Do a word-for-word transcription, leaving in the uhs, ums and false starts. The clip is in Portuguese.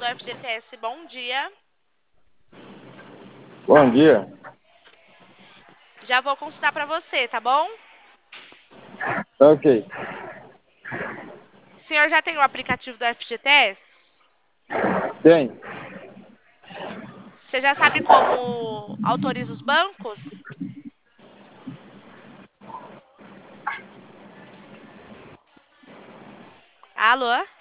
do F G T S. Bom dia. Bom dia. Já vou consultar para você, tá bom? Tá ok. O senhor já tem o aplicativo do F G T S? Tem. Você já sabe como autoriza os bancos? Alô?